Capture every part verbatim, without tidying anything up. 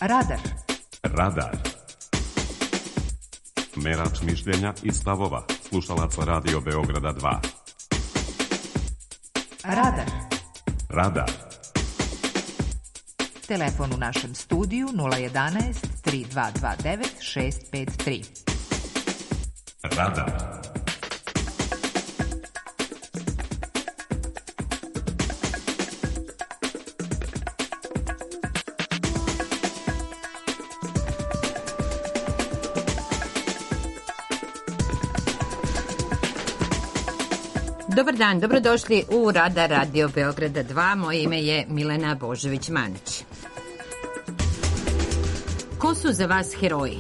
Radar. Radar. Merač mišljenja i stavova slušalaca Radio Beograda dva. Radar. Radar. Telefon u našem studiju nula jedanaest tri dva dva devet šest pet tri. Radar. Dobar dan, dobrodošli u Radar Radio Beograda dva. Moje ime je Milena Božović-Manić. Ko su za vas heroji?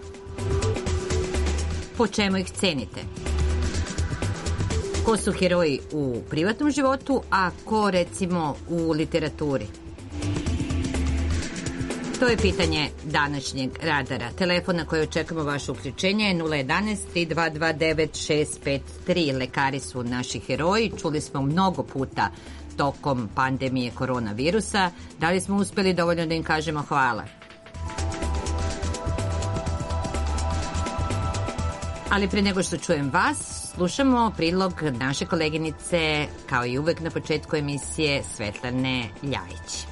Po čemu ih cenite? Ko su heroji u privatnom životu, a ko recimo u literaturi? To je pitanje današnjeg radara. Telefon na koji očekamo vaše uključenje je nula jedanaest tri dva dva devet šest pet tri. Lekari su naši heroji. Čuli smo mnogo puta tokom pandemije koronavirusa. Da li smo uspeli dovoljno da im kažemo hvala? Ali pre nego što čujem vas, slušamo prilog naše koleginice, kao i uvek na početku emisije, Svetlane Ljajić.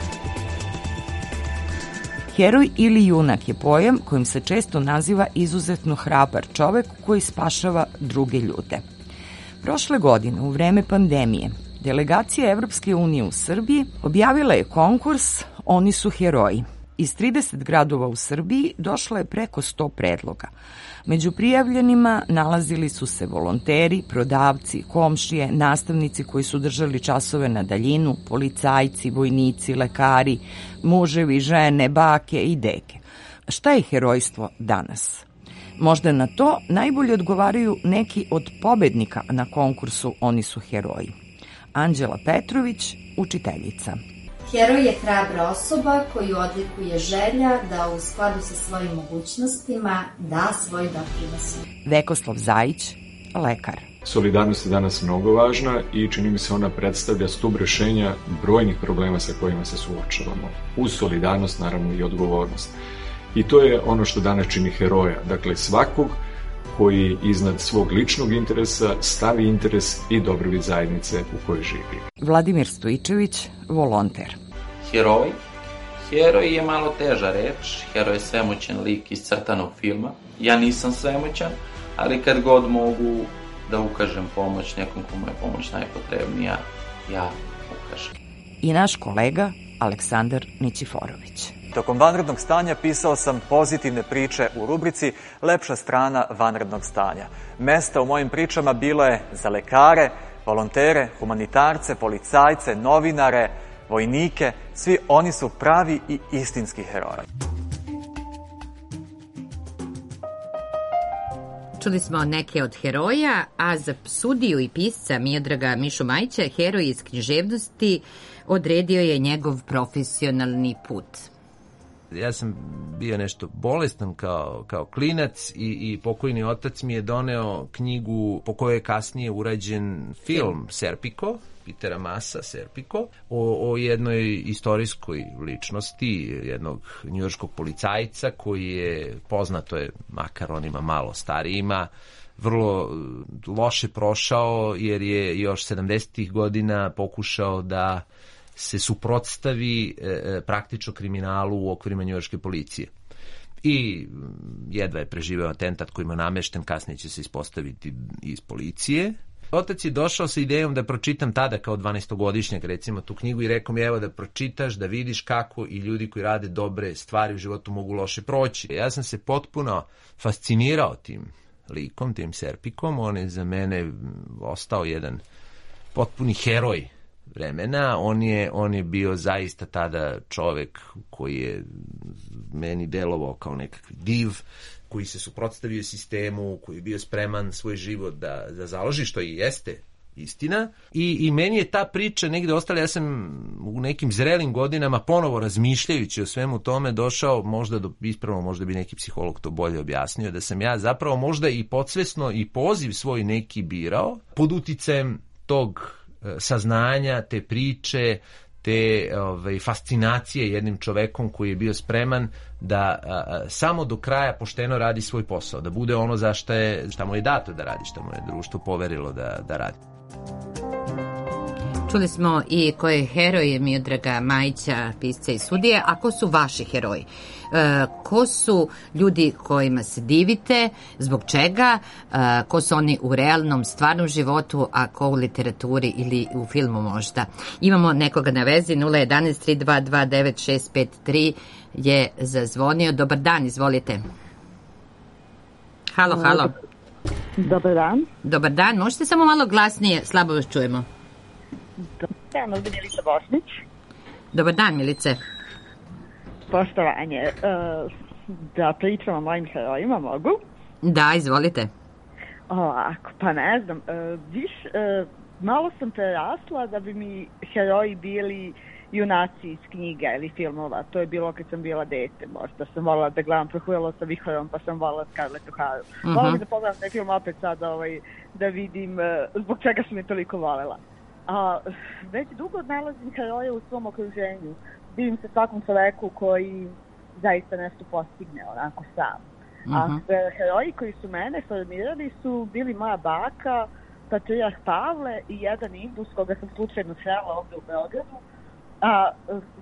Heroj ili junak je pojam kojim se često naziva izuzetno hrabar čovek koji spašava druge ljude. Prošle godine, u vreme pandemije, delegacija Evropske unije u Srbiji objavila je konkurs Oni su heroji. Iz trideset gradova u Srbiji došlo je preko sto predloga. Među prijavljenima nalazili su se volonteri, prodavci, komšije, nastavnici koji su držali časove na daljinu, policajci, vojnici, lekari, muževi, žene, bake i deke. Šta je herojstvo danas? Možda na to najbolje odgovaraju neki od pobednika na konkursu Oni su heroji. Anđela Petrović, učiteljica. Heroj je hrabra osoba koju odlikuje želja da u skladu sa svojim mogućnostima da svoj doprinos. Vekoslav Zajić, lekar. Solidarnost je danas mnogo važna i čini mi se ona predstavlja stub rešenja brojnih problema sa kojima se suočavamo. Uz solidarnost naravno i odgovornost. I to je ono što danas čini heroja. Dakle, svakog koji iznad svog ličnog interesa stavi interes i dobrobit zajednice u kojoj živi. Vladimir Stojičević, volonter. Heroj? Heroj je malo teža reč. Heroj je svemoćan lik iz crtanog filma. Ja nisam svemoćan, ali kad god mogu da ukažem pomoć nekom komu je pomoć najpotrebnija, ja ukažem. I naš kolega Aleksandar Nićiforović. Tokom vanrednog stanja pisao sam pozitivne priče u rubrici Lepša strana vanrednog stanja. Mesta u mojim pričama bilo je za lekare, volontere, humanitarce, policajce, novinare, vojnike. Svi oni su pravi i istinski heroji. Čuli smo neke od heroja, a za sudiju i pisca Miodraga Mišu Majića, heroj iz književnosti, odredio je njegov profesionalni put. Ja sam bio nešto bolestan kao, kao klinac i, i pokojni otac mi je doneo knjigu po kojoj je kasnije urađen film Serpico, Petera Masa Serpico, o, o jednoj istorijskoj ličnosti, jednog njujorškog policajca koji je, poznato je makar onima malo starijima, vrlo loše prošao jer je još sedamdesetih godina pokušao da se suprotstavi e, praktično kriminalu u okvirima njujorške policije. I jedva je preživeo atentat koji ima namešten, kasnije će se ispostaviti iz policije. Otac je došao sa idejom da pročitam tada kao dvanaestogodišnjak recimo tu knjigu i rekao mi evo da pročitaš, da vidiš kako i ljudi koji rade dobre stvari u životu mogu loše proći. Ja sam se potpuno fascinirao tim likom, tim Serpikom. On je za mene ostao jedan potpuni heroj vremena. On je, on je bio zaista tada čovek koji je meni delovao kao nekakvi div, koji se suprotstavio sistemu, koji je bio spreman svoj život da, da založi, što i jeste istina. I, I meni je ta priča negde ostala, ja sam u nekim zrelim godinama ponovo razmišljajući o svemu tome došao, možda do ispravno, možda bi neki psiholog to bolje objasnio, da sam ja zapravo možda i podsvesno i poziv svoj neki birao pod uticajem tog saznanja, te priče, te ovaj, fascinacije jednim čovekom koji je bio spreman da a, a, samo do kraja pošteno radi svoj posao, da bude ono za šta, je, šta mu je dato da radi, šta mu je društvo poverilo da, da radi. Čuli smo i ko je heroj Miodraga Majića, pisca i sudije, a ko su vaši heroji? E, ko su ljudi kojima se divite, zbog čega, e, ko su oni u realnom, stvarnom životu, a ko u literaturi ili u filmu možda? Imamo nekoga na vezi, nula jedanaest tri dva dva devet šest pet tri je zazvonio. Dobar dan, izvolite. Halo, halo. Dobar dan. Dobar dan, možete samo malo glasnije, slabo vas čujemo. Dobar dan, ovdje Milica Bosnić. Dobar dan, Milice. Poštovanje, uh, da pričam o mojim herojima, mogu? Da, izvolite. Ovako, pa ne znam, uh, viš, uh, malo sam prerasla da bi mi heroji bili junaci iz knjiga ili filmova. To je bilo kad sam bila dete, možda sam volila da gledam Prohujalo sa vihorom, pa sam volila Scarlett O'Hara. Uh-huh. Volim da pogledam taj film opet sada, ovaj, da vidim uh, zbog čega sam je toliko volela. A, već dugo nalazim heroje u svom okruženju. Divim se svakom čoveku koji zaista nešto postigne onako sam. Uh-huh. A heroji koji su mene formirali su bili moja baka, patrijarh Pavle i jedan Indus koga sam slučajno srela ovdje u Beogradu. A,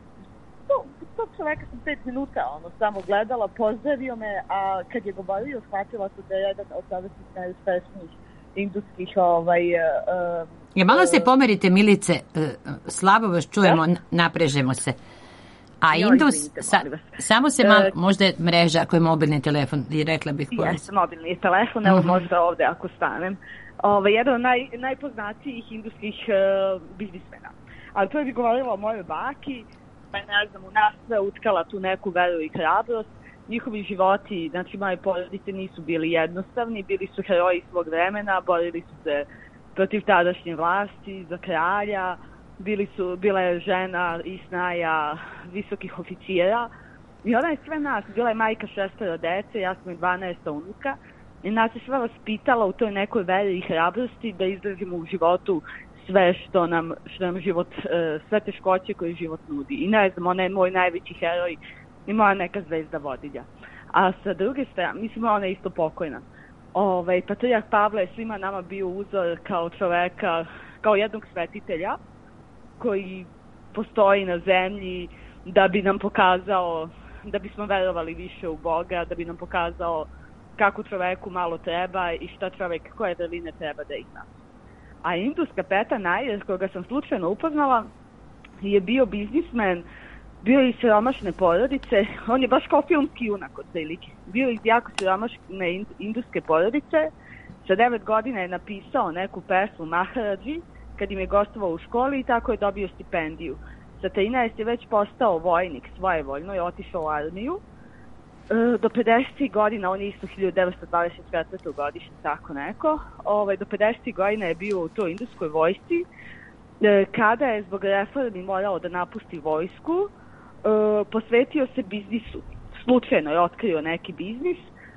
to, tog čoveka sam pet minuta ono, samo gledala, pozdravio me, a kad je govorio shvatila sam da je jedan od sadašnjih najuspešnijih induskih ovaj... Uh, Ja, malo se pomerite, Milice, slabo vas čujemo, da? Naprežemo se. A jo, Indus, izvinite, sa, samo se malo, uh, možda je mreža ako je mobilni telefon, i rekla bih koja. Jeste mobilni telefon, evo uh-huh. možda ovde ako stanem. Ove, jedan od naj, najpoznatijih induskih uh, biznismena. Ali to je bi govorila o mojoj baki, pa ne znam, u nas sve utkala tu neku veru i hrabrost. Njihovi životi, znači moje porodice nisu bili jednostavni, bili su heroji svog vremena, borili su se protiv tadašnje vlasti, za kralja, bili su, bila je žena i snaja visokih oficira. I ona je sve nas, bila je majka šestero dece, ja sam i dvanaesta unuka, i nas je sve vaspitala u toj nekoj veri i hrabrosti da izdržimo u životu sve što nam, što nam život, sve teškoće koje život nudi. I ne znam, ona je moj najveći heroj i moja neka zvezda vodilja. A sa druge strane, mislim, ona je isto pokojna. Ovaj, patrijarh Pavle je svima nama bio uzor kao čoveka, kao jednog svetitelja koji postoji na zemlji da bi nam pokazao, da bismo verovali više u Boga, da bi nam pokazao kako čoveku malo treba i šta čovek, koje vrline treba da ima. A Indus kapetan Nair, koga sam slučajno upoznala, je bio biznismen, bio iz siromašne porodice, on je baš kao filmski junak od prilike. Bio iz jako siromašne induske porodice, sa devet godina je napisao neku pesmu Maharadži, kad im je gostovao u školi i tako je dobio stipendiju. Sa trinaest je već postao vojnik svojevoljno i otišao u armiju. Do pedesetih godina, on je isto hiljadu devetsto dvadeset četvrte godišnje, tako neko, ovaj, do pedesetih godina je bio u toj induskoj vojsci, kada je zbog reformi morao da napusti vojsku, posvetio se biznisu. Slučajno je otkrio neki biznis,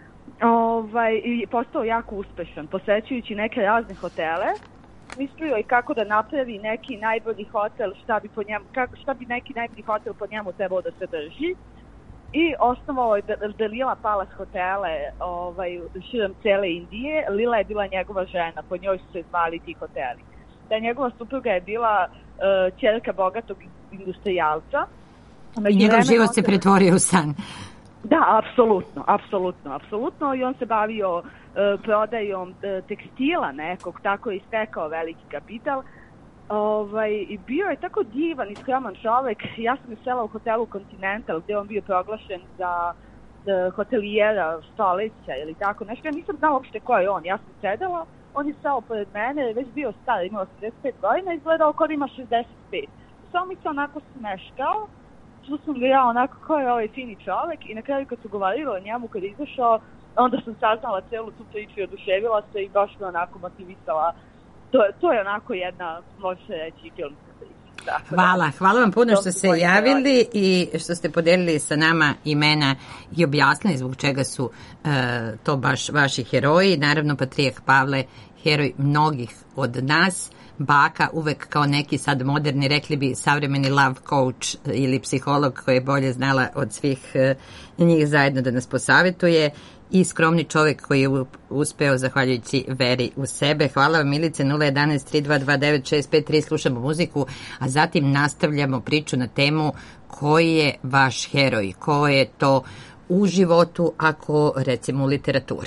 ovaj, i postao jako uspešan, posećujući neke razne hotele. Mislio je kako da napravi neki najbolji hotel, šta bi, po njemu, kako, šta bi neki najbolji hotel po njemu trebao da se drži. I osnovao je Dalila Palace hotele ovaj, širom cele Indije. Lila je bila njegova žena, po njoj su se zvali ti hoteli. Da njegova supruga je bila uh, ćerka bogatog industrijalca. I njegov život se pretvorio u san. Da, apsolutno, apsolutno, apsolutno. I on se bavio uh, prodajom uh, tekstila nekog, tako je istekao veliki kapital. Ovaj, i bio je tako divan i skroman čovek. Ja sam sela u hotelu Continental gdje on bio proglašen za uh, hotelijera stoleća ili tako nešto. Ja nisam znala uopšte ko je on. Ja sam sedela, on je stao pored mene, je već bio star, imao osamdeset pet godina, izgledao kod ima šezdeset pet. Samo mi se onako smeškao, što sam ga ja onako ko je ovaj fini čovek i na kraju kad su govorili o njemu kad je izašao, onda sam saznala celu tu priču i oduševila se i baš me onako motivisala. To, to je onako jedna, može se reći, filmska priča. Tako hvala, da, hvala vam puno što ste javili i što ste podelili sa nama imena i objasnili zbog čega su uh, to baš vaši heroji. Naravno, patrijarh Pavle, heroj mnogih od nas, baka uvek kao neki sad moderni, rekli bi savremeni love coach ili psiholog koji je bolje znala od svih njih zajedno da nas posavetuje i skromni čovek koji je uspeo zahvaljujući veri u sebe. Hvala vam, Milice. Nula jedanaest tri dva dva devet šest pet tri, slušamo muziku, a zatim nastavljamo priču na temu koji je vaš heroj, ko je to u životu, ako recimo u literaturi.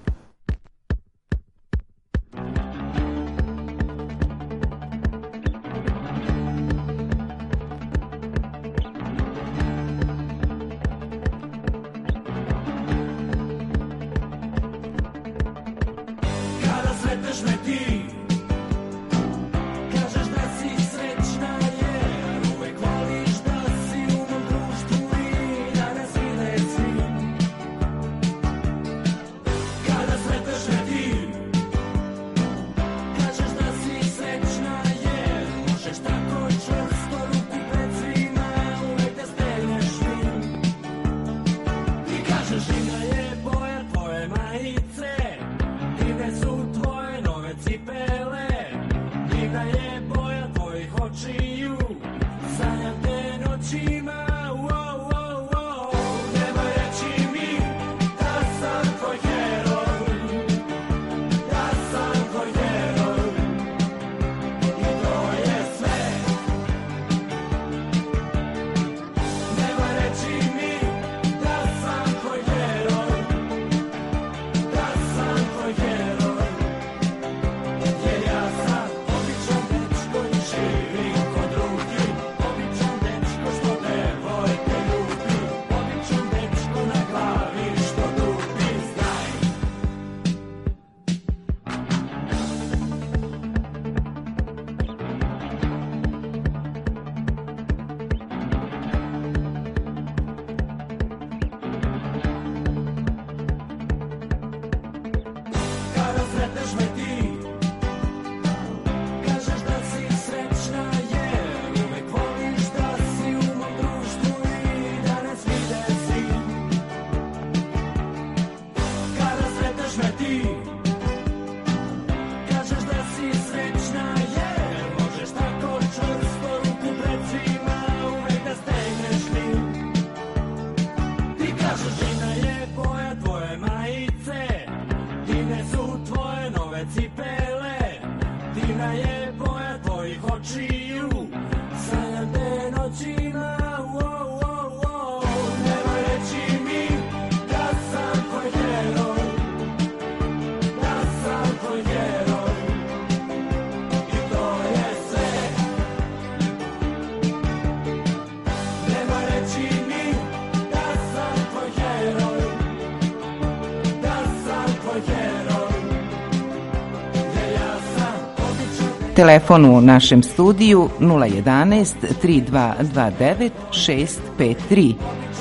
Telefon u našem studiju nula jedanaest tri dva dva devet šest pet tri.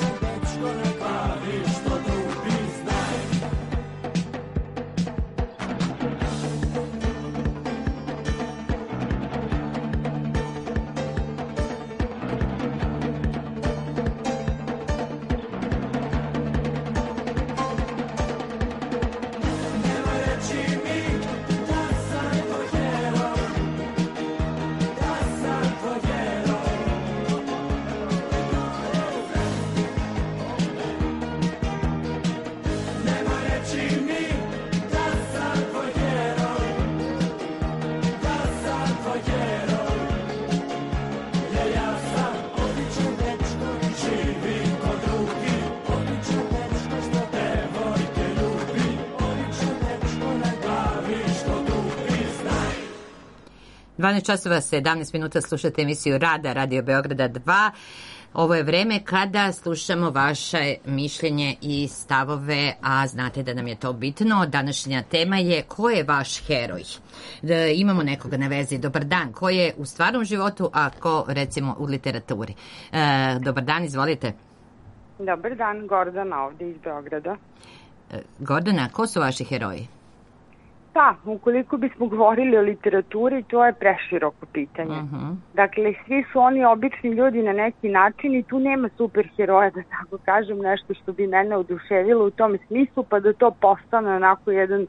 dvanaest časova sedamnaest minuta, slušate emisiju Rada Radio Beograda dva. Ovo je vreme kada slušamo vaše mišljenje i stavove, a znate da nam je to bitno. Današnja tema je ko je vaš heroj. Da imamo nekoga na vezi. Dobar dan. Ko je u stvarnom životu, a ko recimo u literaturi? E, dobar dan, izvolite. Dobar dan, Gordana ovde iz Beograda. E, Gordana, ko su vaši heroji? Pa, ukoliko bismo govorili o literaturi, to je preširoko pitanje. Uh-huh. Dakle, svi su oni obični ljudi na neki način i tu nema superheroja, da tako kažem, nešto što bi mene oduševilo u tom smislu, pa da to postane onako jedan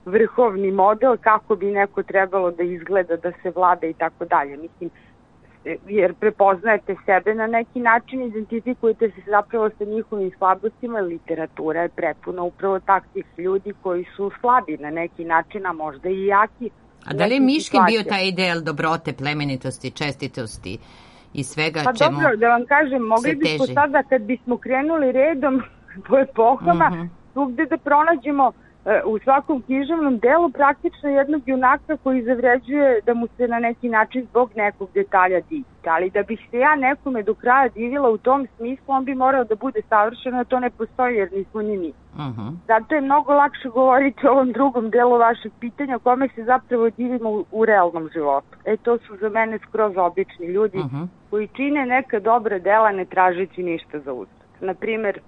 vrhovni model kako bi neko trebalo da izgleda, da se vlada i tako dalje. Mislim, jer prepoznajete sebe na neki način, identifikujete se zapravo sa njihovim slabostima, literatura je prepuna upravo takvih ljudi koji su slabi na neki način, a možda i jaki. A da li je Miškin bio taj ideal dobrote, plemenitosti, čestitosti i svega pa čemu dobro, da vam kažem, mogli bismo sada kad bismo krenuli redom po epohama, mm-hmm. svugde da pronađemo u svakom književnom delu praktično jednog junaka koji zavređuje da mu se na neki način zbog nekog detalja divi. Ali da bih se ja nekome do kraja divila u tom smislu, on bi morao da bude savršeno, a to ne postoji jer nismo ni mi. Uh-huh. Zato je mnogo lakše govoriti o ovom drugom delu vašeg pitanja, kome se zapravo divimo u, u realnom životu. E, to su za mene skroz obični ljudi uh-huh. koji čine neka dobra dela ne tražeći ništa za uzvrat. Naprimer,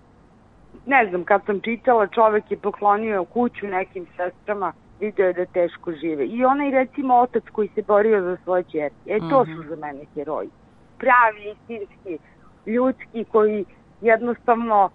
ne znam, kad sam čitala, čovek je poklonio kuću nekim sestrama, video je da teško žive. I onaj, recimo, otac koji se borio za svoje ćerke. E, to mm-hmm. su za mene heroji. Pravi, istinski, ljudski, koji jednostavno...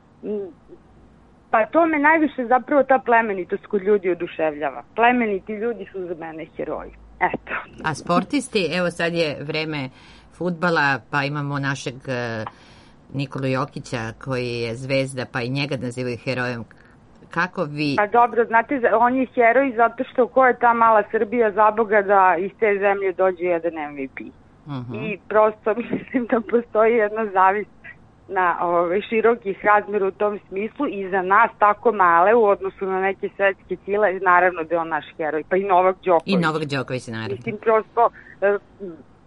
Pa to me najviše zapravo ta plemenitost kod ljudi oduševljava. Plemeniti ljudi su za mene heroji. Eto. A sportisti, evo sad je vreme fudbala, pa imamo našeg... Nikolu Jokića, koji je zvezda, pa i njega nazivaju herojem. Kako vi... Pa dobro, znate, on je heroj zato što ko je ta mala Srbija za Boga da iz te zemlje dođe jedan M V P. Uh-huh. I prosto mislim da postoji jedna zavist na ove, širokih razmera u tom smislu i za nas tako male u odnosu na neke svetske sile, naravno da je on naš heroj. Pa i Novak Đoković. I Novak Đoković, naravno. Mislim, prosto... Uh,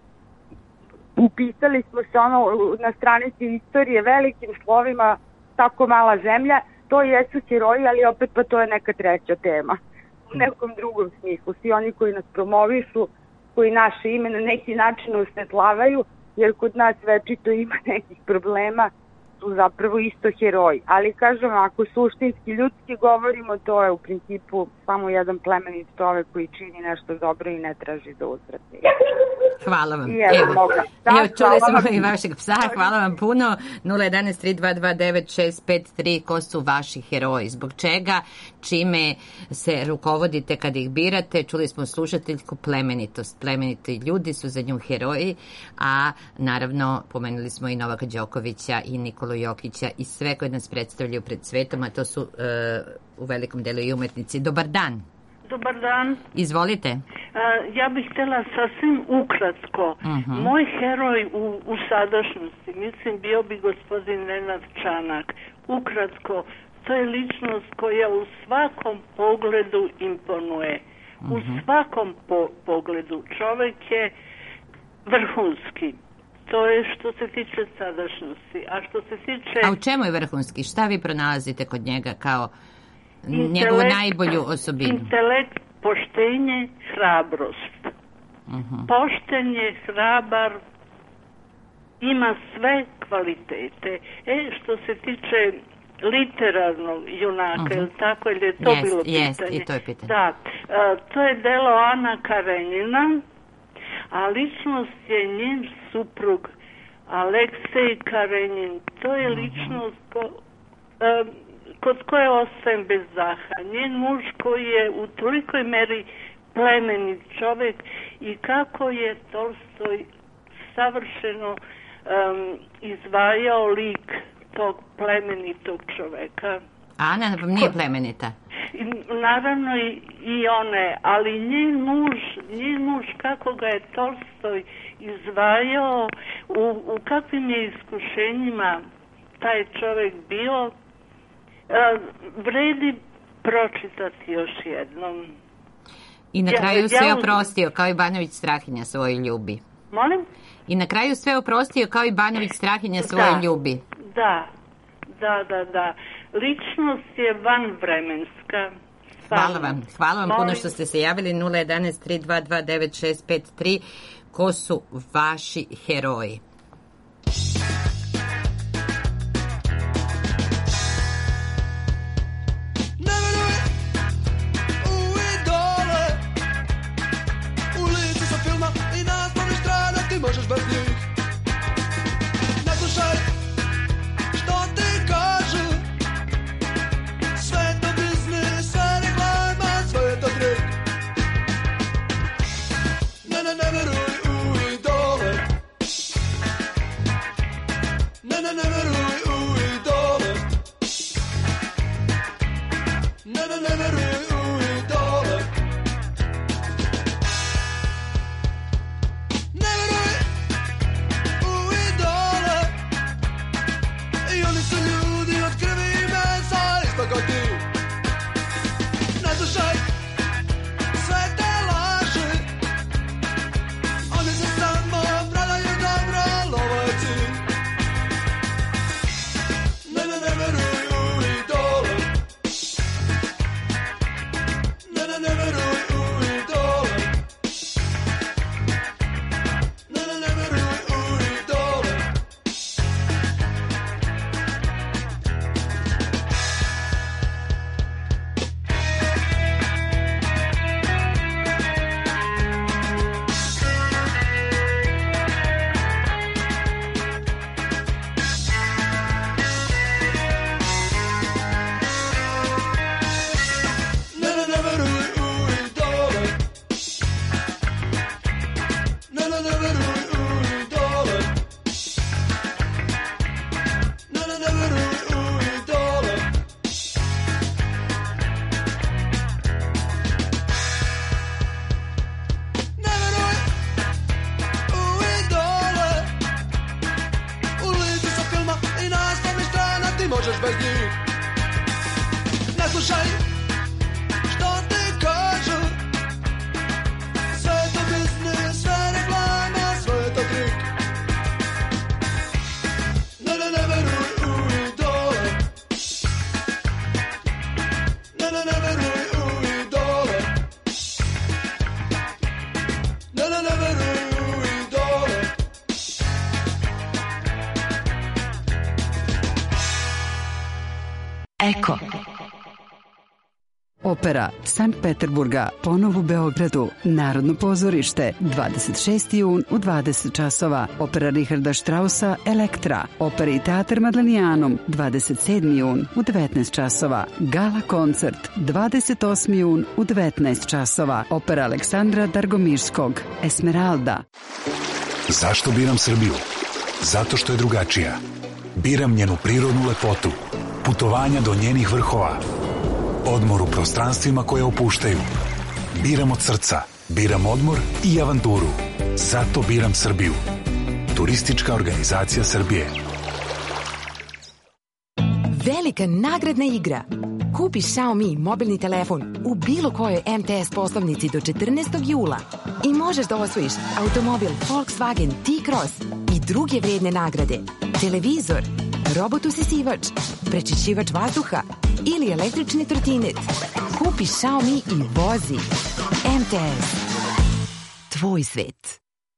upisali smo se ono na stranici istorije velikim slovima, tako mala zemlja, to jesu heroji, ali opet pa to je neka treća tema. U nekom drugom smislu. Svi oni koji nas promovišu, koji naše ime na neki način osvetlavaju, jer kod nas večito ima nekih problema, su zapravo isto heroji. Ali kažem, ako suštinski ljudski govorimo, to je u principu samo jedan plemenit čovek koji čini nešto dobro i ne traži za uzvrat. Hvala vam. I evo, evo, da, evo čuli smo i vašeg psa, hvala vam puno. nula jedan tri dva dva devet šest pet tri, ko su vaši heroji, zbog čega, čime se rukovodite kad ih birate. Čuli smo slušateljku plemenitost. Plemeniti ljudi su za nju heroji, a naravno pomenuli smo i Novaka Đokovića i Nikolu Jokića i sve koje nas predstavljaju pred svetom, a to su uh, u velikom delu i umetnici. Dobar dan. Dobar dan. Izvolite. Uh, ja bih htjela sasvim ukratko. Uh-huh. Moj heroj u, u sadašnjosti, mislim, bio bi gospodin Nenad Čanak. Ukratko, to je ličnost koja u svakom pogledu imponuje. Uh-huh. U svakom po, pogledu. Čovjek je vrhunski. To je što se tiče sadašnjosti. A što se tiče... A u čemu je vrhunski? Šta vi pronalazite kod njega kao njegovu najbolju osobinu? Intelekt, poštenje, hrabrost. Uh-huh. Pošten je, hrabar, ima sve kvalitete. E, što se tiče literarnog junaka, uh-huh. je tako, ili je to jest, bilo jest, pitanje? I to je pitanje. Da, a, to je delo Ana Karenjina, a ličnost je njen suprug Aleksej Karenjin. To je ličnost ko, a, kod koje ostajem bez daha. Njen muž koji je u tolikoj meri plemenit čovjek i kako je Tolstoj savršeno um, izvajao lik tog plemenitog čovjeka. Ana vam nije plemenita? I, naravno i, i one, ali njen muž, njen muž kako ga je Tolstoj izvajao, u, u kakvim je iskušenjima taj čovjek bio, Uh, vredi pročitati još jednom. I na kraju ja, sve ja... oprostio kao i Banović Strahinja svojoj ljubi. Molim? I na kraju sve oprostio kao i Banović Strahinja svojoj da, ljubi. Da, da, da, da. Ličnost je vanvremenska. Hvala vam. Hvala vam puno što ste se javili. nula jedan tri dva dva devet šest pet tri. Ko su vaši heroji? Možeš bez njih. Ne slušaj što ti kažu. Sve to biznis, sve reklama, sve veruj u idole. Ne, ne, ne veruj u idole. Ne veruj u idole. I oni su ljudi od krvi i mesa, isto kao ti. Ne slušaj sve te laži. Oni se samo prodaju dobro, lovo je cilj. Ne, ne, ne veruj u idole. Ne, ne, ne veruj u idole. Ne, ne, ne veruj u idole. Ne, ne, ne veruj u idole. Ne, ne, ne veruj u idole. Ne, ne, ne veruj u idole. Ne veruj u idole. U licu sa filma i naslovnih strana ti možeš bez njih. Ne slušaj što ti kažu. Sve je to biznis, sve je reklama, sve je to trik. Ne, ne, ne veruj u idole. Ne, ne, ne veruj u idole. Ne, ne, ne veruj u idole. Eko. Opera Sankt Peterburga ponovo u Beogradu. Narodno pozorište dvadeset šesti jun u dvadeset časova. Opera Richarda Straussa Elektra. Opera i teatr Madlenijanum dvadeset sedmi jun u devetnaest časova. Gala koncert dvadeset osmi jun u devetnaest časova. Opera Aleksandra Dargomirskog Esmeralda. Zašto biram Srbiju? Zato što je drugačija. Biram njenu prirodnu lepotu, putovanja do njenih vrhova, odmor u prostranstvima koje opuštaju. Biram od srca, biram odmor i avanturu. Zato biram Srbiju. Turistička organizacija Srbije. Velika nagradna igra. Kupi Xiaomi mobilni telefon u bilo kojoj M T S poslovnici do četrnaestog jula i možeš da osvojiš automobil Volkswagen T-Cross i druge vredne nagrade, televizor, robot usisivač, prečišćivač vazduha ili električni trotinet. Kupi Xiaomi i vozi. M T S. Tvoj svet.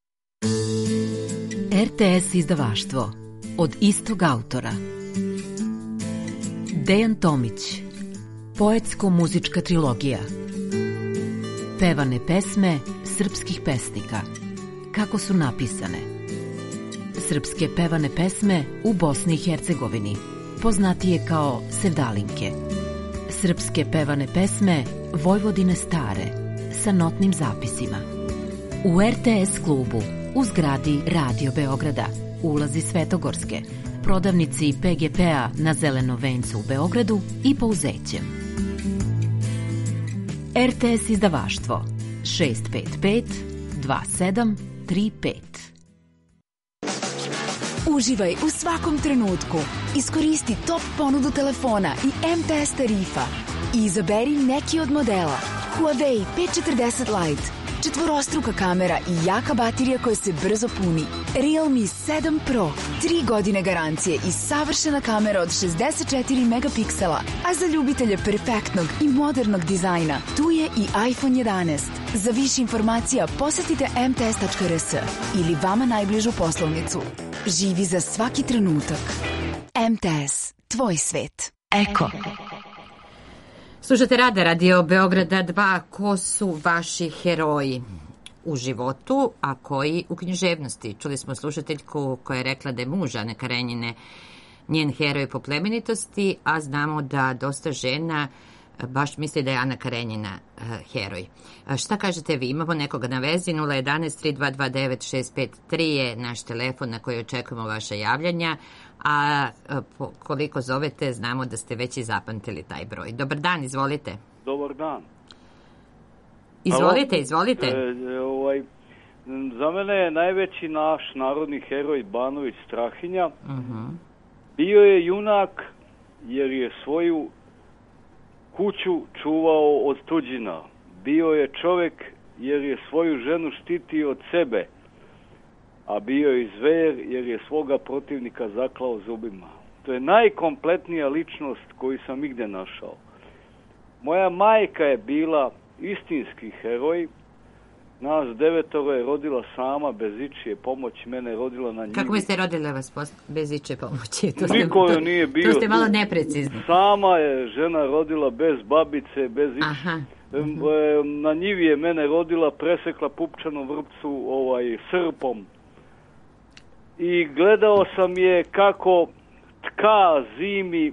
R T S izdavaštvo. Od istog autora. Dejan Tomić. Poetsko-muzička trilogija. Pevane pesme srpskih pesnika. Kako su napisane. Srpske pevane pesme u Bosni i Hercegovini, poznatije kao sevdalinke. Srpske pevane pesme Vojvodine stare, sa notnim zapisima. U R T S klubu, u zgradi Radio Beograda, ulazi Svetogorske, prodavnici P G P-a na Zelenom vencu u Beogradu i Pouzećem. R T S izdavaštvo šest pet pet dva sedam tri pet. Uživaj u svakom trenutku. Iskoristi top ponudu telefona i M T S tarifa i izaberi neki od modela. Huawei P četrdeset Lite, četvorostruka kamera i jaka baterija koja se brzo puni. Realme sedam Pro, tri godine garancije i savršena kamera od šezdeset četiri megapiksela. A za ljubitelje perfektnog i modernog dizajna, tu je i iPhone jedanaest. Za više informacija posetite m t s tačka r s ili vama najbližu poslovnicu. Živi za svaki trenutak. M T S. Tvoj svet. Eko. Slušate Rada, Radio Beograda dva. Ko su vaši heroji u životu, a koji u književnosti? Čuli smo slušateljku koja je rekla da je muž Ane Karenjine njen heroj po plemenitosti, a znamo da dosta žena baš misli da je Ana Karenjina uh, heroj. A šta kažete vi? Imamo nekoga na vezi? nula jedan tri dva dva devet šest pet tri je naš telefon na koji očekujemo vaša javljanja, a koliko zovete, znamo da ste već i zapamtili taj broj. Dobar dan, izvolite. Dobar dan. Izvolite, izvolite. E, ovaj, za mene je najveći naš narodni heroj Banović Strahinja. Uh-huh. Bio je junak jer je svoju kuću čuvao od tuđina. Bio je čovjek jer je svoju ženu štitio od sebe, a bio je zver jer je svoga protivnika zaklao zubima. To je najkompletnija ličnost koju sam igdje našao. Moja majka je bila istinski heroj. Nas devetoro je rodila sama, bez ičije pomoći. Mene je rodila na njivi. Kako biste rodile vas bez ičije pomoći? To Niko ste, nije bio. To ste malo neprecizni. Sama je žena rodila bez babice, bez ičije. Na njivi je mene rodila, presekla pupčanu vrpcu ovaj, srpom. I gledao sam je kako tka zimi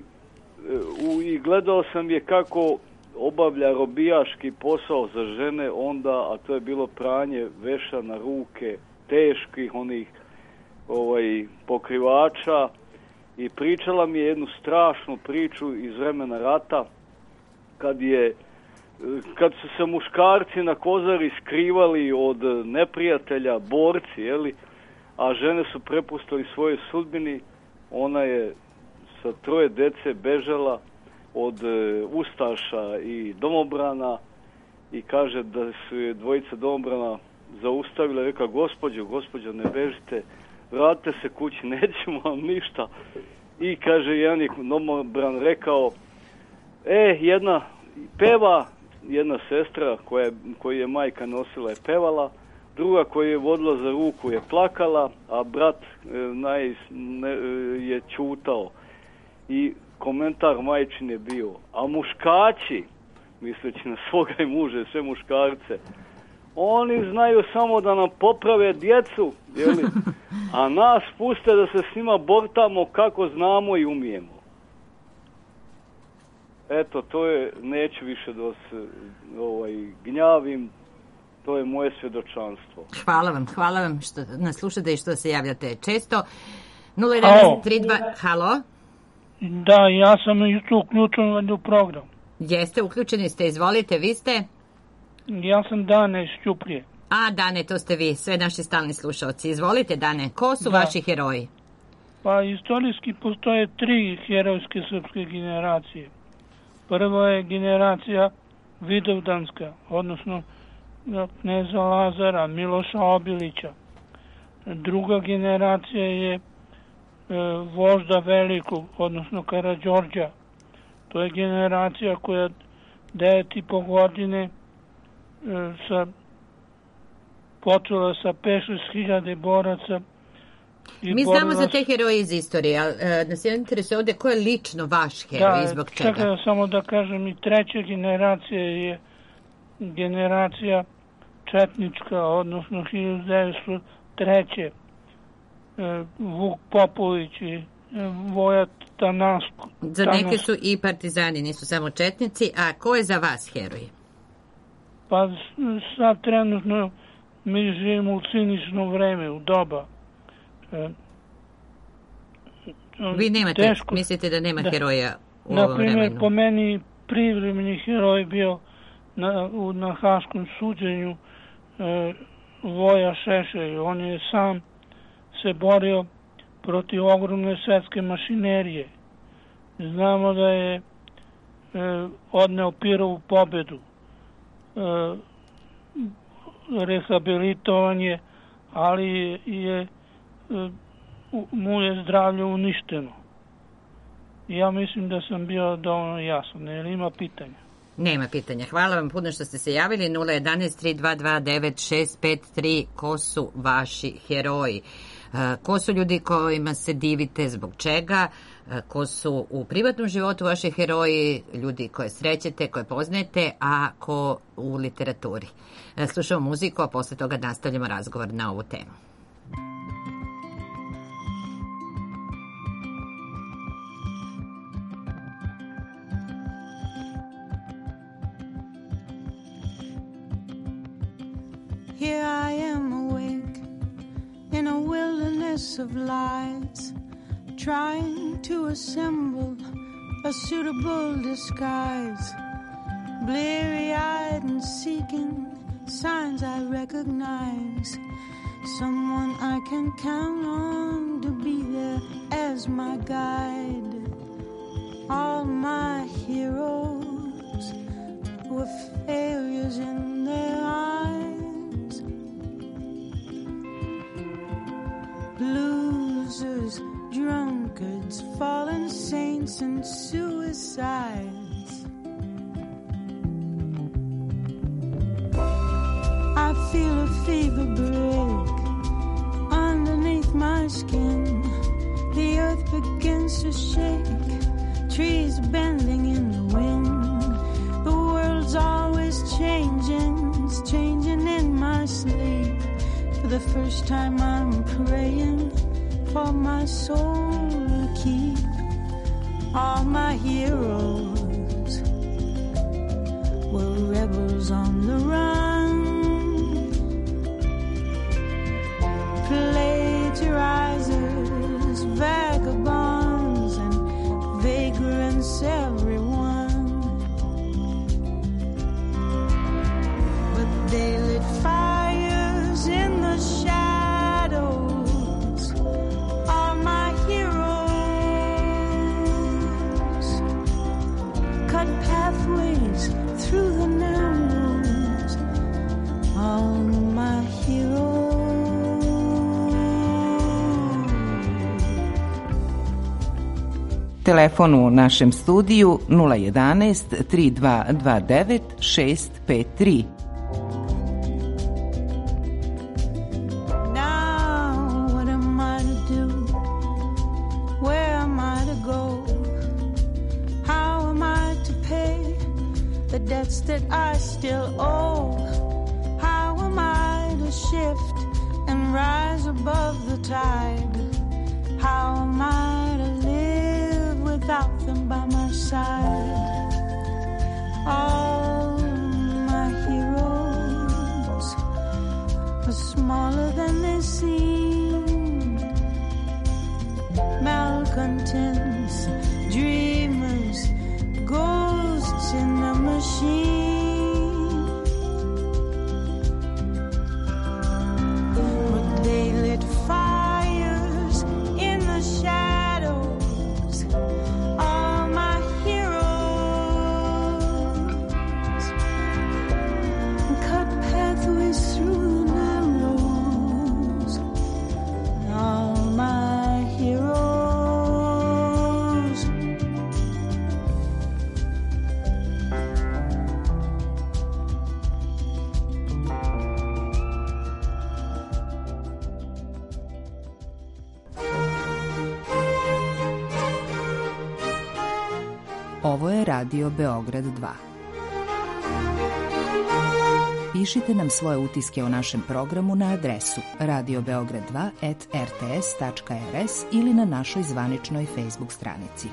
i gledao sam je kako obavlja robijaški posao za žene onda, a to je bilo pranje veša na ruke, teških onih ovaj, pokrivača, i pričala mi je jednu strašnu priču iz vremena rata, kad je kad su se muškarci na Kozari skrivali od neprijatelja, borci, jeli, a žene su prepustili svojoj sudbini. Ona je sa troje dece bežala od e, ustaša i domobrana i kaže da su je dvojica domobrana zaustavila, rekla: gospođo, gospođo, ne bežite, vratite se kući, nećemo vam ništa. I kaže, jedan je domobran rekao: e, jedna peva, jedna sestra koja, koju je majka nosila je pevala, druga koju je vodila za ruku je plakala, a brat e, naj, ne, e, je čutao. I komentar majčin je bio: a muškači, misleći na svoga i muže, sve muškarce, oni znaju samo da nam poprave djecu, jeli? A nas puste da se s njima bortamo kako znamo i umijemo. Eto, to je, neću više da se ovaj, gnjavim, to je moje svjedočanstvo. Hvala vam, hvala vam što nas slušate i što se javljate često. nula jedan tri dva Halo? Da, ja sam isto uključen u program. Jeste, uključeni ste, izvolite, vi ste? Ja sam Dane iz Ćuprije. A, Dane, to ste vi, sve naši stalni slušalci. Izvolite, Dane, ko su da. vaši heroji? Pa, istorijski postoje tri herojske srpske generacije. Prva je generacija Vidovdanska, odnosno kneza Lazara, Miloša Obilića. Druga generacija je e, vožda Velikog, odnosno Karađorđa. To je generacija koja devet i po godine e, sa, počela sa pet šest hiljada boraca. I Mi znamo za te heroje iz istorije, ali e, nas je interesuje ovdje ko je lično vaš heroj da, i zbog čega? Čekaj, samo da kažem, i treća generacija je generacija četnička, odnosno hiljadu devetsto treće. E, Vuk Popović i e, Voja Tanasko. Za neke su i partizani, nisu samo četnici, a ko je za vas heroj? Pa sad trenutno mi živimo u cinično vreme, u doba. E, Vi nemate, teško, mislite da nema da, heroja u ovom vremenu? Na primjer, po meni privremeni heroj bio na, u, na Haškom suđenju e, Voja Šešelj. On je sam se borio protiv ogromne svetske mašinerije. Znamo da je e, odneo Pirovu pobedu. E, rehabilitovan je, ali je, je e, mu je zdravlje uništeno. Ja mislim da sam bio dovoljno jasan. Jer ima pitanja? Nema pitanja. Hvala vam puno što ste se javili. nula jedan tri dva dva devet šest pet tri. Ko su vaši heroji? Ko su ljudi kojima se divite, zbog čega? Ko su u privatnom životu vaši heroji? Ljudi koje srećete, koje poznajete, a ko u literaturi? Slušamo muziku, a posle toga nastavljamo razgovor na ovu temu. Here I am awake in a wilderness of lies, trying to assemble a suitable disguise, bleary-eyed and seeking signs I recognize, someone I can count on to be there as my guide. All my heroes were failures in their eyes, losers, drunkards, fallen saints, and suicides. I feel a fever break underneath my skin. The earth begins to shake, trees bending in the wind. The world's always changing, it's changing in my sleep. For the first time I'm praying for my soul to keep. All my heroes were rebels on the run, plagiarizers, vagabonds, and vagrants, everyone. But they lit fires in the shadows. All my heroes cut pathways through the narrows. All my heroes. Telefon u našem studiju nula jedanaest tri dva dva devet šest pet tri. Now what am I to do? Where am I to go? How am I to pay the debts that I still owe? How am I to shift and rise above the tide? How am I to live without them by my side? All my heroes are smaller than they seem. Malcontents, dreamers, ghosts in the machine. But they lit fires in the shadows. All my heroes cut pathways through the narrows. All my heroes. Ovo je Radio Beograd dva. Pišite nam svoje utiske o našem programu na adresu radio beograd dva at r t s tačka r s ili na našoj zvaničnoj Facebook stranici.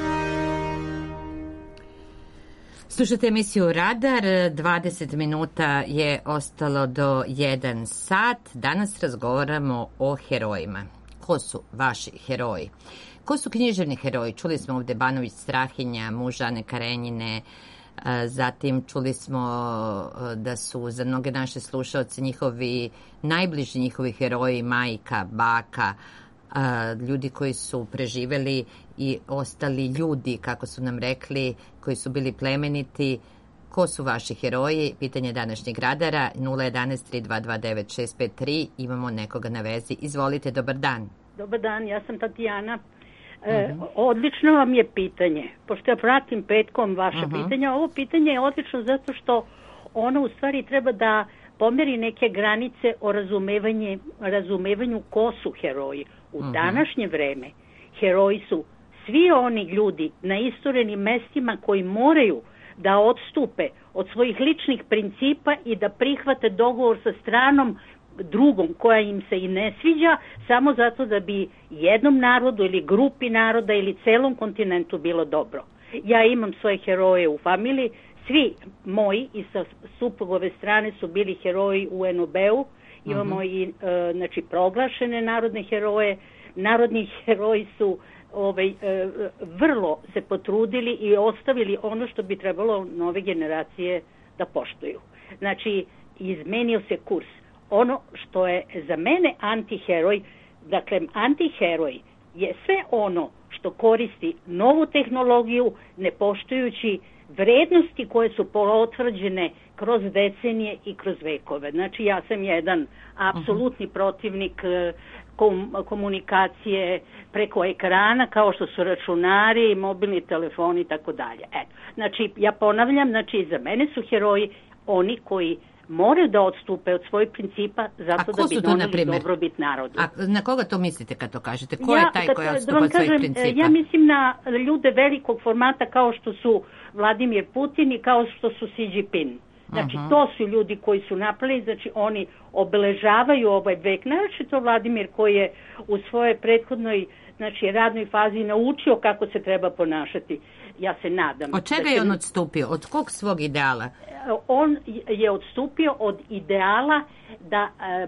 Slušajte emisiju Radar, dvadeset minuta je ostalo do jedan sat. Danas razgovaramo o herojima. Ko su vaši heroji? Ko su književni heroji? Čuli smo ovde Banović Strahinja, muž Ane Karenjine, zatim čuli smo da su za mnoge naše slušaoce njihovi najbliži njihovi heroji, majka, baka, ljudi koji su preživeli i ostali ljudi, kako su nam rekli, koji su bili plemeniti. Ko su vaši heroji? Pitanje današnjeg radara nula jedanaest tri dva dva devet šest pet tri. Imamo nekoga na vezi. Izvolite, dobar dan. Dobar dan, ja sam Tatjana. E, odlično vam je pitanje, pošto ja pratim petkom vaše uh-huh. pitanje. Ovo pitanje je odlično zato što ono u stvari treba da pomeri neke granice o razumevanje, razumevanju ko su heroji. U uh-huh. današnje vreme heroji su svi oni ljudi na isturenim mestima koji moraju da odstupe od svojih ličnih principa i da prihvate dogovor sa stranom drugom koja im se i ne sviđa, samo zato da bi jednom narodu ili grupi naroda ili celom kontinentu bilo dobro. Ja imam svoje heroje u familiji, svi moji i sa suprugove strane su bili heroji u en o be-u, imamo uh-huh. i e, znači proglašene narodne heroje. Narodni heroji su ovaj, e, vrlo se potrudili i ostavili ono što bi trebalo nove generacije da poštuju. Znači, izmenio se kurs. Ono što je za mene antiheroj, dakle, antiheroj je sve ono što koristi novu tehnologiju, ne poštujući vrednosti koje su potvrđene kroz decenije i kroz vekove. Znači, ja sam jedan apsolutni protivnik kom, komunikacije preko ekrana, kao što su računari, mobilni telefoni i tako dalje. Eto, znači, ja ponavljam, znači, za mene su heroji oni koji moraju da odstupe od svojih principa zato da bi doneli dobrobit narodu. A na koga to mislite kad to kažete? Ko ja, je taj koji odstupa od svojih principa? Ja mislim na ljude velikog formata kao što su Vladimir Putin i kao što su Xi Jinping. Znači, uh-huh. to su ljudi koji su napravili, znači oni obeležavaju ovaj vek. Naročito Vladimir koji je u svojoj prethodnoj, znači, radnoj fazi naučio kako se treba ponašati. Ja se nadam. Od čega je on odstupio? Od kog svog ideala? On je odstupio od ideala da e,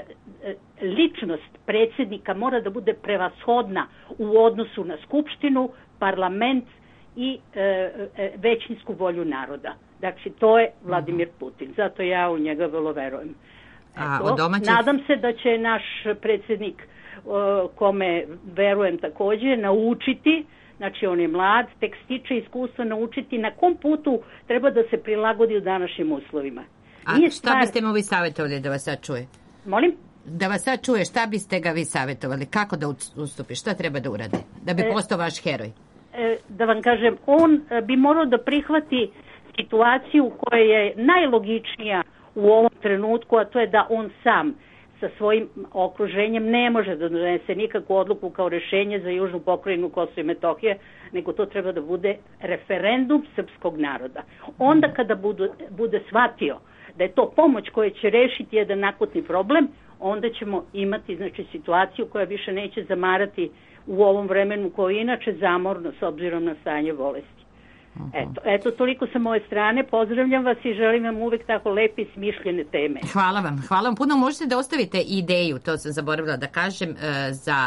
e, ličnost predsjednika mora da bude prevashodna u odnosu na skupštinu, parlament i e, e, većinsku volju naroda. Znači, to je Vladimir Putin. Zato ja u njega vrlo verujem. A, od domaćih... Nadam se da će naš predsjednik, o, kome verujem također, naučiti. Znači, on je mlad, tek stiče iskustvo, naučiti na kom putu treba da se prilagodi u današnjim uslovima. A Nije šta stvar... biste mu vi savjetovali da vas sad čuje? Molim? Da vas sad čuje, šta biste ga vi savjetovali? Kako da ustupi? Šta treba da uradi? Da bi e, postao vaš heroj? E, da vam kažem, on bi morao da prihvati situaciju koja je najlogičnija u ovom trenutku, a to je da on sam sa svojim okruženjem ne može da donese nikakvu odluku kao rješenje za južnu pokrajinu Kosovo i Metohije, nego to treba da bude referendum srpskog naroda. Onda kada budu, bude shvatio da je to pomoć koja će rešiti jedan akutni problem, onda ćemo imati, znači, situaciju koja više neće zamarati u ovom vremenu koje je inače zamorno s obzirom na stanje bolesti. Eto, eto, toliko sa moje strane. Pozdravljam vas i želim vam uvek tako lepe i smišljene teme. Hvala vam, hvala vam puno. Možete da ostavite ideju, to sam zaboravila da kažem, za,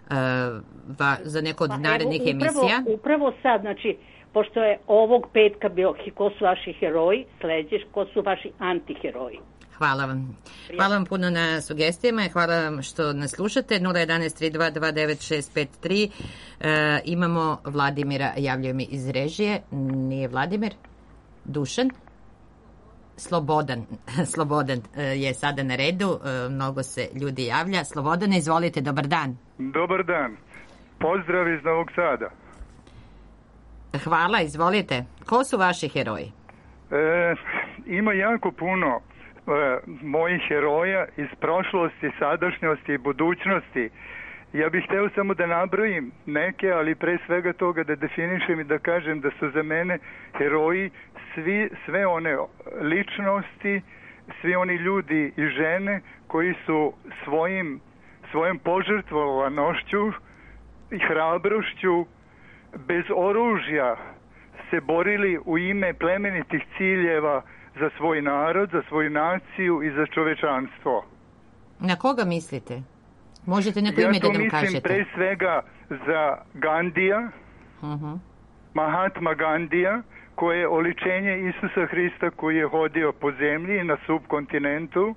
za neko od pa, narednih evo, upravo, emisija. Upravo sad, znači, pošto je ovog petka bio ko su vaši heroji, sledećeš ko su vaši antiheroji. Hvala vam. Hvala vam puno na sugestijama i hvala vam što nas slušate. nula jedanaest tri dva dva devet šest pet tri. E, imamo Vladimira, javljaju mi iz režije. Nije Vladimir. Dušan. Slobodan. Slobodan je sada na redu. E, mnogo se ljudi javlja. Slobodan, izvolite, dobar dan. Dobar dan. Pozdrav iz Novog Sada. Hvala, izvolite. Ko su vaši heroji? E, ima jako puno mojih heroja iz prošlosti, sadašnjosti i budućnosti. Ja bih hteo samo da nabrojim neke, ali pre svega toga da definišem i da kažem da su za mene heroji svi, sve one ličnosti, svi oni ljudi i žene koji su svojim, svojom požrtvovanošću i hrabrošću bez oružja se borili u ime plemenitih ciljeva za svoj narod, za svoju naciju i za čovečanstvo. Na koga mislite? Možete neko ime da nam kažete? Ja tu mislim pre svega za Gandija, uh-huh. Mahatma Gandija, koje je oličenje Isusa Hrista koji je hodio po zemlji na subkontinentu.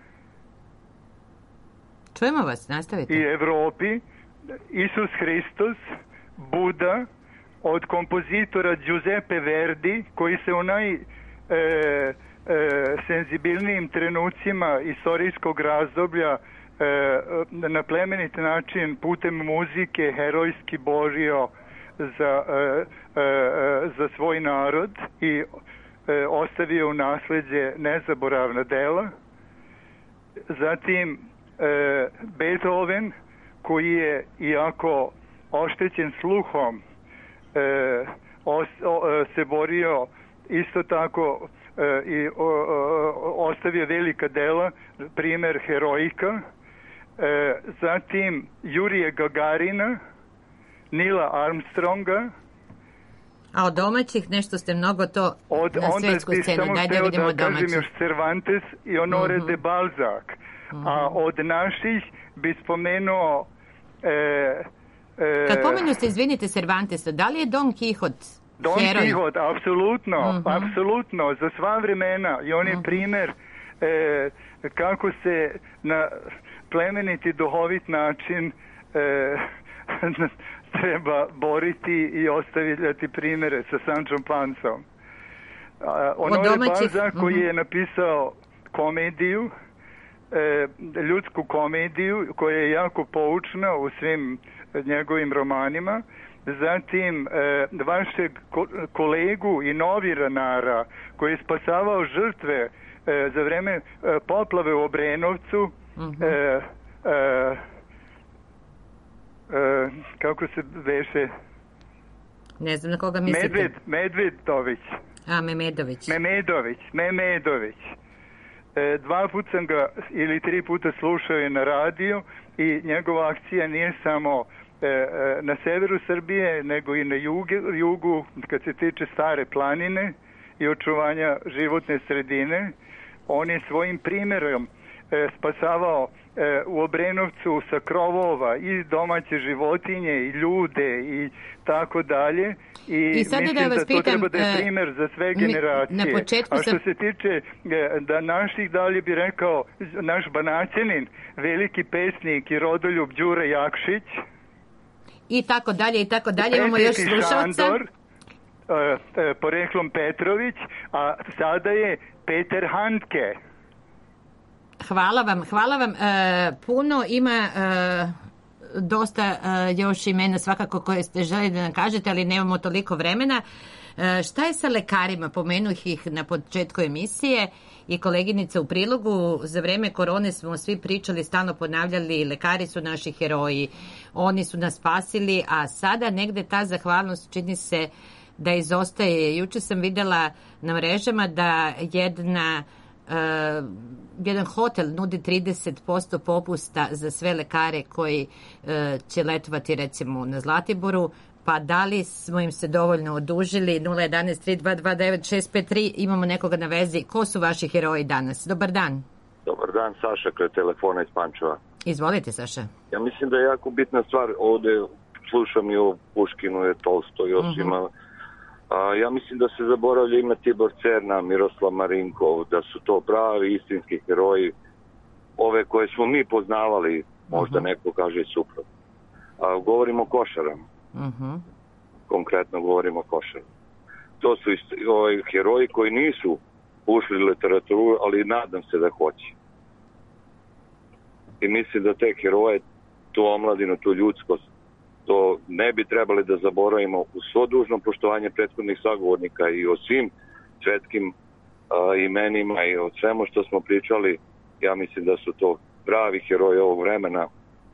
Čujemo vas, nastavite. I Evropi. Isus Hristos, Buda, od kompozitora Giuseppe Verdi, koji se u naj... E, e, senzibilnijim trenucima istorijskog razdoblja e, na plemenit način putem muzike herojski borio za, e, e, za svoj narod i e, ostavio u nasleđe nezaboravna dela. Zatim e, Beethoven, koji je iako oštećen sluhom e, os, o, se borio isto tako e, i o, o, ostavio velika dela, primjer Heroika, e, zatim Jurija Gagarina, Nila Armstronga. A od domaćih nešto ste mnogo to od, na svetsku scenu. Daj da vidimo da domaćih. Još Cervantes i Honore uh-huh. de Balzac. Uh-huh. A od naših bi spomenuo e, E, Kad pomenu ste, izvinite, Cervantesa, da li je Don Quixote Don heroj? Quixote, apsolutno, uh-huh. apsolutno, za sva vremena i on je uh-huh. primer e, kako se na plemeniti duhovit način e, treba boriti i ostavljati primere sa Sančom Pansom. Honore Balzac koji je napisao komediju, e, ljudsku komediju koja je jako poučna u svim njegovim romanima. Zatim e, vašeg ko, kolegu i novinara koji je spasavao žrtve e, za vreme e, poplave u Obrenovcu. Uh-huh. e, e, e, kako se veše? Ne znam na koga mislite. Medved, Medvedović. A, Memedović. Memedović, Memedović. E, dva put sam ga ili tri puta slušao je na radiju i njegova akcija nije samo e, e, na severu Srbije, nego i na jugu, jugu, kad se tiče Stare planine i očuvanja životne sredine. On je svojim primjerom e, spasavao e, u Obrenovcu sa krovova i domaće životinje i ljude i tako dalje. I, I sad mislim da, vas da to pitam, treba da je primjer za sve generacije. Na početku A što sam... se tiče da naših, dalje bi rekao naš Banaćanin, veliki pesnik i rodoljub Đure Jakšić. I tako dalje, i tako dalje. Imamo još slušalca. Šandor, uh, uh, poreklom Petrović, a sada je Peter Handke. Hvala vam, hvala vam. E, puno ima... E, dosta uh, još imena svakako koje ste želi da nam kažete, ali nemamo toliko vremena. Uh, šta je sa lekarima? Pomenuh ih na početku emisije i koleginica u prilogu. Za vreme korone smo svi pričali, stalno ponavljali, lekari su naši heroji, oni su nas spasili, a sada negde ta zahvalnost čini se da izostaje. Juče sam videla na mrežama da jedna Uh, jedan hotel nudi trideset posto popusta za sve lekare koji uh, će letovati recimo na Zlatiboru, pa da li smo im se dovoljno odužili? Nula jedanaest tri dva dva devet šest pet tri, imamo nekoga na vezi. Ko su vaši heroji danas? Dobar dan. Dobar dan, Saša, kraj telefona iz Pančeva. Izvolite, Saša. Ja mislim da je jako bitna stvar, ovde slušam i o Puškinu, i Tolstoj, i o svima. Uh-huh. A, ja mislim da se zaboravlja ima Tibor Cerna, Miroslav Marinkov, da su to pravi istinski heroji, ove koje smo mi poznavali, možda uh-huh. neko kaže suprotno. A govorimo o košarama. Uh-huh. Konkretno govorimo o košarama. To su ist, ovaj, heroji koji nisu ušli u literaturu, ali nadam se da hoće. I mislim da te heroje, tu omladinu, tu ljudskost, to ne bi trebali da zaboravimo u svo dužno poštovanje prethodnih sagovornika i o svim svetskim a, imenima i o svemu što smo pričali. Ja mislim da su to pravi heroji ovog vremena,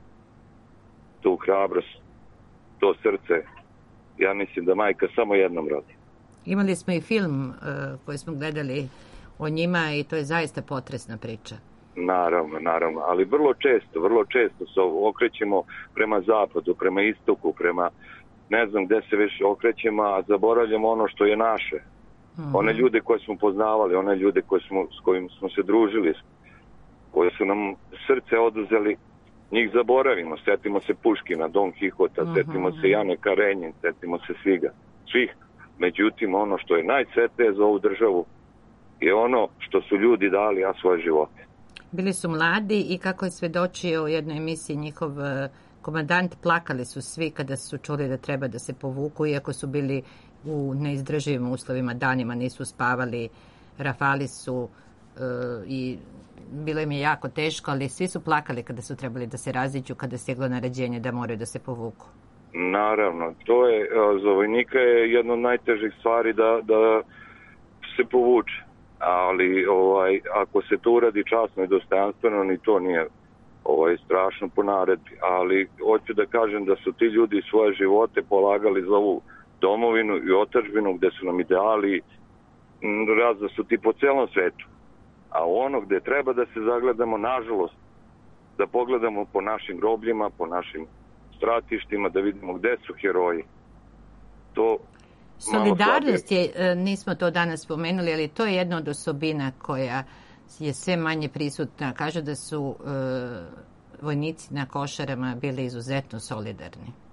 tu hrabrost, to srce. Ja mislim da majka samo jednom rodi. Imali smo i film uh, koji smo gledali o njima i to je zaista potresna priča. Naravno, naravno, ali vrlo često, vrlo često se okrećemo prema zapadu, prema istoku, prema ne znam gde se već okrećemo, a zaboravljamo ono što je naše. Mm-hmm. One ljude koje smo poznavali, one ljude koje smo, s kojim smo se družili, koje su nam srce oduzeli, njih zaboravimo. Setimo se Puškina, Don Quixota, mm-hmm. setimo se Jane Karenjin, setimo se sviga, svih. Međutim, ono što je najsvetije za ovu državu je ono što su ljudi dali, a svoje živote. Bili su mladi i kako je svedočio u jednoj emisiji njihov komandant, plakali su svi kada su čuli da treba da se povuku, iako su bili u neizdrživim uslovima, danima nisu spavali, rafali su uh, i bilo im je jako teško, ali svi su plakali kada su trebali da se raziđu, kada je stiglo naređenje da moraju da se povuku. Naravno, to je, za vojnika je jedna od najtežih stvari da, da se povuče. Ali ovaj, ako se to uradi časno i dostojanstveno, ni to nije ovaj, strašno po naredbi. Ali hoću da kažem da su ti ljudi svoje živote polagali za ovu domovinu i otadžbinu gde su nam ideali razda su ti po celom svetu. A ono gde treba da se zagledamo, nažalost, da pogledamo po našim grobljima, po našim stratištima, da vidimo gde su heroji. To Solidarnost je, nismo to danas spomenuli, ali to je jedna od osobina koja je sve manje prisutna. Kažu da su e, vojnici na Košarama bili izuzetno solidarni.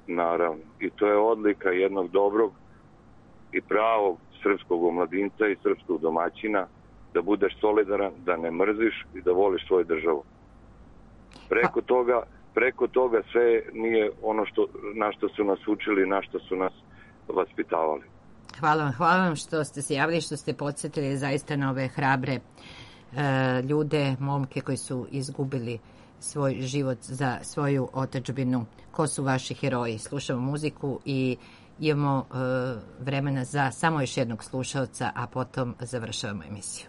naravno. I to je odlika jednog dobrog i pravog srpskog omladinca i srpskog domaćina, da budeš solidaran, da ne mrziš i da voliš svoju državu. Preko toga, preko toga sve nije ono što, na što su nas učili, na što su nas vaspitavali. Hvala vam, hvala vam što ste se javili, što ste podsjetili zaista na ove hrabre e, ljude, momke koji su izgubili svoj život za svoju otadžbinu. Ko su vaši heroji? Slušamo muziku i imamo e, vremena za samo još jednog slušalca, a potom završavamo emisiju.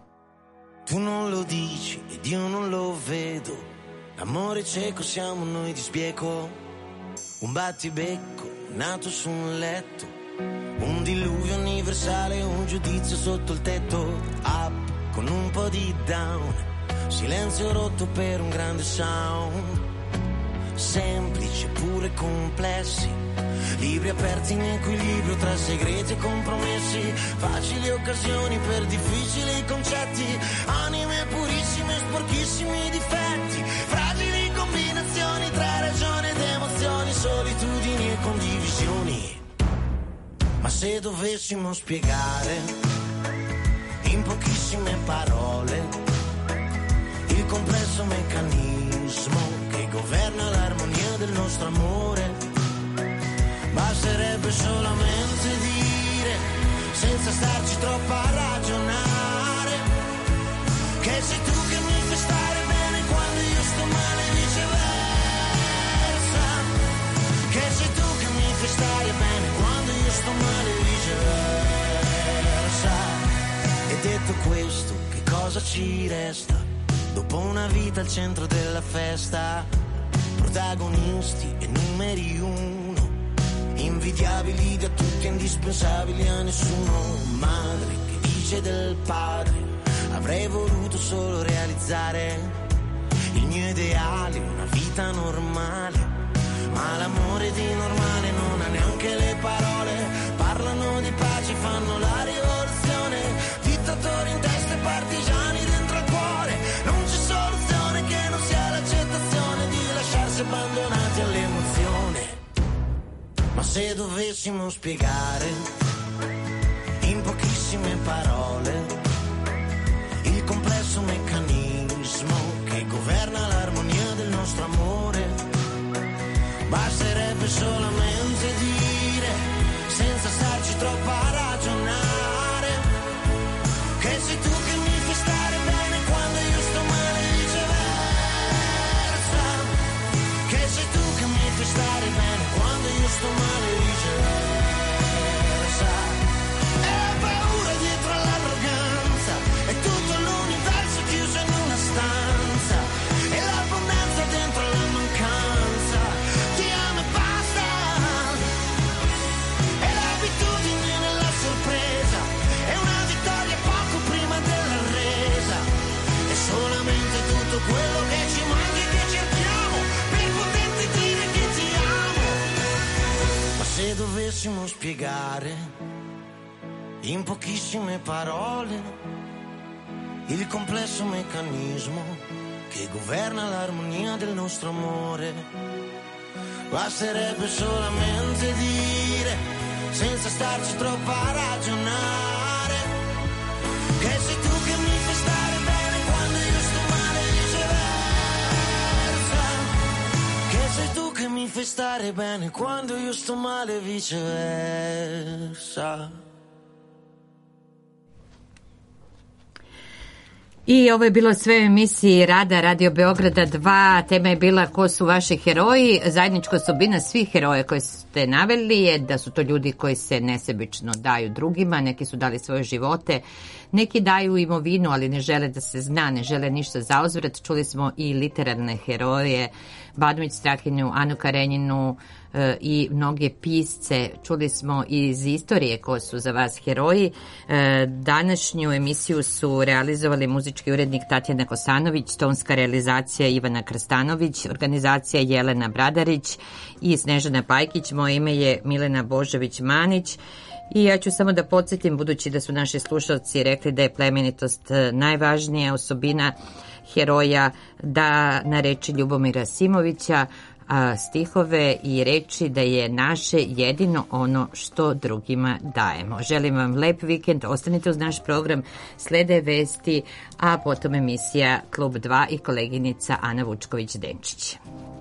Tu non lo dici ed io non lo vedo, l'amore cieco siamo noi di sbieco, un battibecco nato su un letto, un diluvio universale, un giudizio sotto il tetto, up con un po' di down, silenzio rotto per un grande sound, semplici pure complessi, libri aperti in equilibrio tra segreti e compromessi, facili occasioni per difficili concetti, anime purissime, sporchissimi difetti, fragili combinazioni tra ragione ed emozioni, solitudini e condivisioni. Ma se dovessimo spiegare in pochissime parole il complesso meccanismo che governa l'armonia del nostro amore, basterebbe solamente dire, senza starci troppo a ragionare, che sei tu che mi fai stare bene quando io sto male e viceversa, che sei tu che mi fai stare bene quando io sto male e viceversa. E detto questo, che cosa ci resta dopo una vita al centro della festa, protagonisti e numeri uno, invidiabili da tutti, indispensabili a nessuno, madre che dice del padre, avrei voluto solo realizzare il mio ideale, una vita normale, ma l'amore di normale non ha neanche le parole, parlano di pace, fanno la rivoluzione, dittatori in testa e partigiani dentro al cuore, non c'è soluzione che non sia l'accettazione di lasciarsi abbandonati all'emozione. Ma se dovessimo spiegare in pochissime parole il complesso meccanismo che governa l'armonia del nostro amore, basterebbe solamente dire, senza starci troppo a ragionare, che sei tu che mi fai stare bene quando io sto male e viceversa, che sei tu che mi fai stare bene quando io sto male e viceversa. E la paura dietro all'arroganza, è tutto l'universo chiuso in una stanza, e l'abbondanza dentro la mancanza, ti amo e basta, e l'abitudine nella sorpresa, è una vittoria poco prima della resa, è solamente tutto quello che ci manca e che cerchiamo per poterti dire che ti amo. Ma se dovessimo spiegare in pochissime parole il complesso meccanismo che governa l'armonia del nostro amore, basterebbe solamente dire, senza starci troppo a ragionare, che sei tu che mi fai stare bene quando io sto male e viceversa, che sei tu che mi fai stare bene quando io sto male e viceversa. I ovo je bilo sve u emisiji Rada Radio Beograda dva. Tema je bila ko su vaši heroji. Zajednička osobina svih heroja koje ste naveli je da su to ljudi koji se nesebično daju drugima. Neki su dali svoje živote, neki daju imovinu, ali ne žele da se zna, ne žele ništa zauzvrat. Čuli smo i literarne heroje, Badmić Strahinju, Anu Karenjinu e, i mnoge pisce. Čuli smo iz istorije ko su za vas heroji. E, današnju emisiju su realizovali muzički urednik Tatjana Kosanović, tonska realizacija Ivana Krstanović, organizacija Jelena Bradarić i Snežana Pajkić. Moje ime je Milena Božović-Manić. I ja ću samo da podsjetim, budući da su naši slušalci rekli da je plemenitost najvažnija osobina heroja, da na reči Ljubomira Simovića, a, stihove i reči da je naše jedino ono što drugima dajemo. Želim vam lep vikend, ostanite uz naš program, slede vesti, a potom emisija Klub dva i koleginica Ana Vučković-Denčić.